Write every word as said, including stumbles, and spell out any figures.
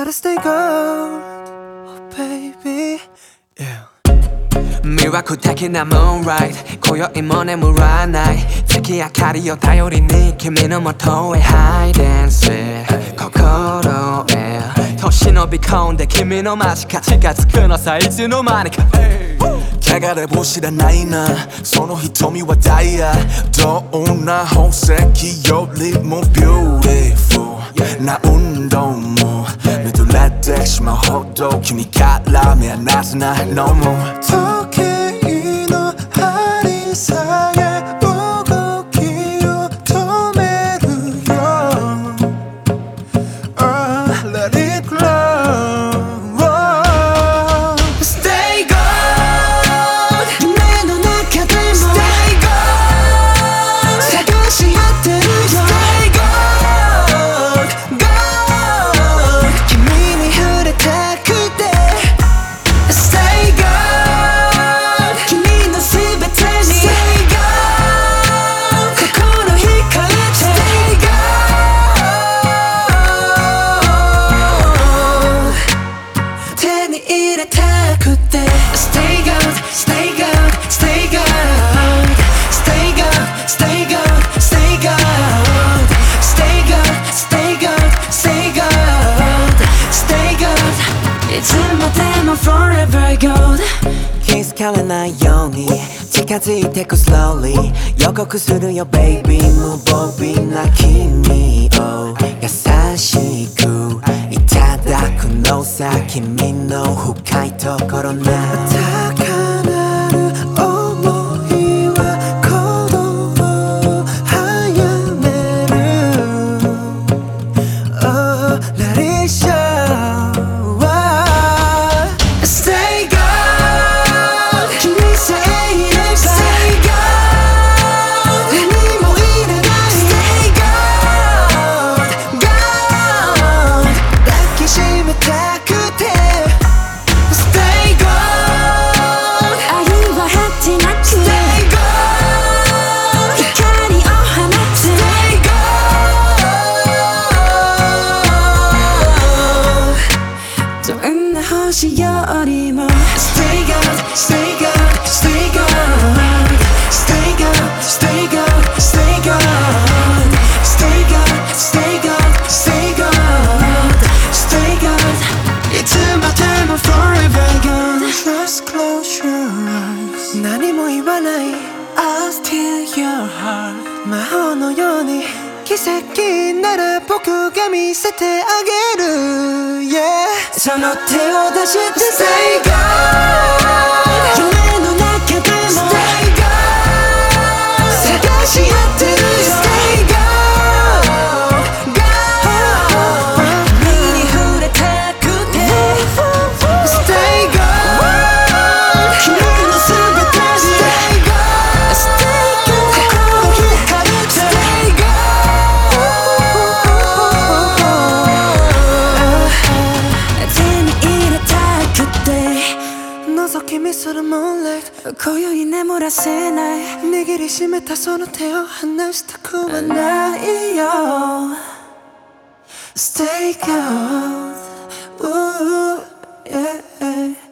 gotta stay gold. Oh baby yeah. 魅惑的な moonlight 今宵も眠らない月明かりを頼りに君の元へ hide and seek 心へ年伸び込んで君の間近近づくのさいつの間にか汚れも知らないなその瞳はダイヤどんな宝石よりも beautiful な運動も見とれてしまうほど君から目離せないのも時計の針さえ動きを止めるよ Oh, let it glow Stay gold 夢の中でも Stay gold 探し合ってるよ Stay gold gold 君に触れたくて Stay gold 君のすべてに Stay gold 心惹かれて Stay gold 手に入れたくて Stay gold, stay gold, stay gold Stay gold, stay gold, stay gold Stay gold, stay gold, stay gold Stay gold いつまでも forever gold 気づかれないように近づいてく slowly 予告するよ baby 無防備な君を優しくいただくのさ君の深いところな高鳴る想いは鼓動を早める Oh, let it show Stay gold 君さえいれば Stay gold 何もいらない Stay gold gold 抱きしめたくて Stay gold 愛は果てなく Stay gold 光を放つ Stay gold どんな星よりも Stay gold, stay gold, stay gold Stay gold, stay gold, stay gold Stay gold, stay gold, stay gold Stay gold いつまでも forever gold Just close your eyes 何も言わない I'll steal your heart 魔法のように奇跡なら僕が見せてあげる Yeah その手を出して Stay gold 夢の中でも Stay gold 探し合ってるよ Stay gold gold 君に触れたくて Stay gold 君のすべてに Stay gold Stay gold 心惹かれて Stay gold 手に入れたくて覗き見する moonlight 今宵眠らせない握りしめたその手を離したくはないよ Stay gold Ooh, yeah